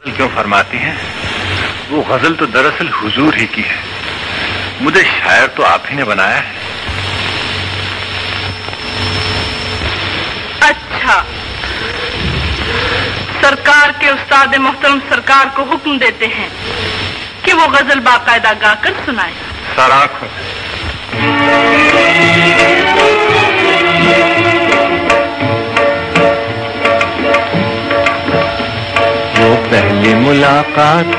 क्यों फरमाती हैं? वो गजल तो दरअसल हुजूर ही की है, मुझे शायर तो आप ही ने बनाया है। अच्छा, सरकार के उस्ताद मोहतरम सरकार को हुक्म देते हैं कि वो गजल बाकायदा गाकर सुनाए। सराखर वो पहली मुलाकात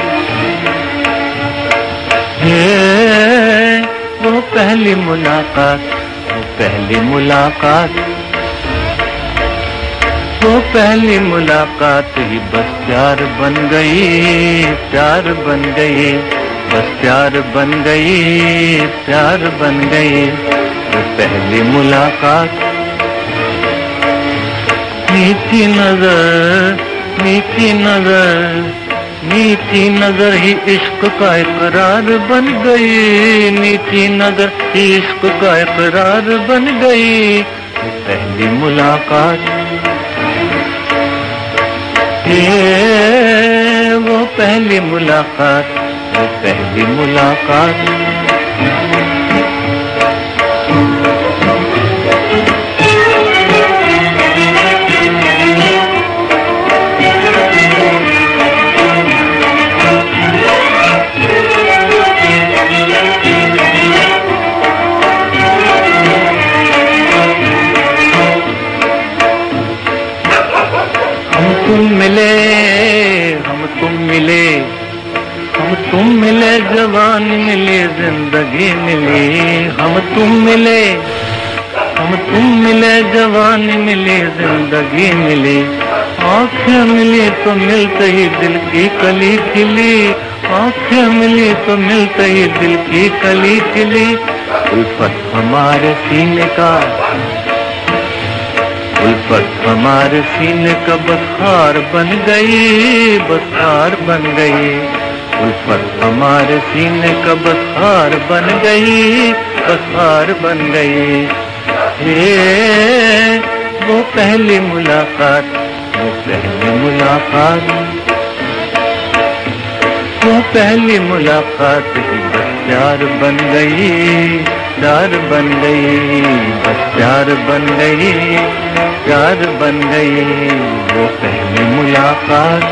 है, वो पहली मुलाकात, वो पहली मुलाकात, वो पहली मुलाकात ही बस प्यार बन गई, प्यार बन गई, बस प्यार बन गई, प्यार बन गई। वो पहली मुलाकात, मीठी नजर, मीठी नजर, मीठी नजर ही इश्क का इकरार बन गई, मीठी नजर ही इश्क का इकरार बन गई। पहली मुलाकात, ये वो पहली मुलाकात, वो पहली मुलाकात। तुम मिले, हम तुम मिले, हम तुम मिले, जवानी मिली, जिंदगी मिली। हम तुम मिले, हम तुम मिले, जवानी मिली, जिंदगी मिली। आँखें मिली तो मिलते ही दिल की कली खिली, आँखें मिली तो मिलते ही दिल की कली खिली। उल्फत हमारे सीने का, उल्फत हमारे सीने का बखार बन गई, बखार बन गई। उल्फत हमारे सीने का बखार बन गई, बखार बन गई। ये वो पहली मुलाकात, वो पहली मुलाकात, वो पहली मुलाकात ही बस प्यार बन गई, प्यार बन गई, बस प्यार बन गई, प्यार बन गई। वो पहली मुलाकात,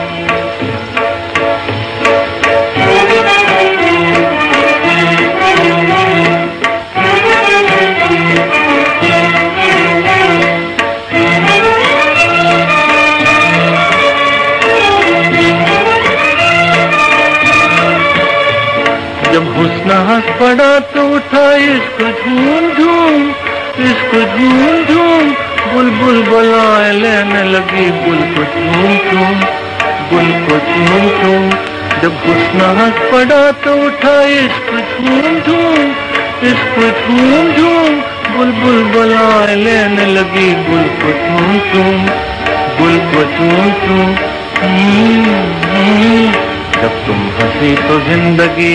जब हुस्न हंस पड़ा तो उठा इश्क झूम झूम, इश्क झूम झूम। बुलबुल बुलाए लेने लगी गुल को झूम झूम, गुल को झूम झूम। जब हुस्न हंस पड़ा तो उठा इश्क झूम झूम, इश्क झूम झूम। बुलबुल बुलाए लेने लगी गुल को झूम झूम, गुल को झूम झूम। जब तुम हंसी तो जिंदगी,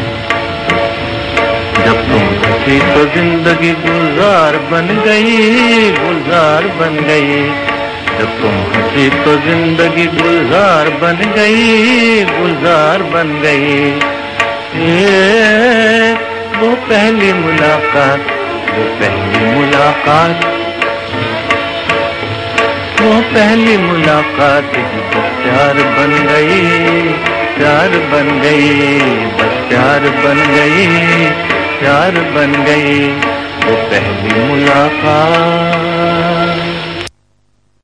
जब तुम हंसी तो जिंदगी गुलजार बन गई, गुलजार बन गई। जब तुम हंसी तो जिंदगी गुलजार बन गई, गुलजार बन गई। ये वो पहली मुलाकात, वो पहली मुलाकात, वो पहली मुलाकात ही बस प्यार बन गई, प्यार बन गई, बस प्यार बन गई, प्यार बन गई। वो पहली मुलाकात।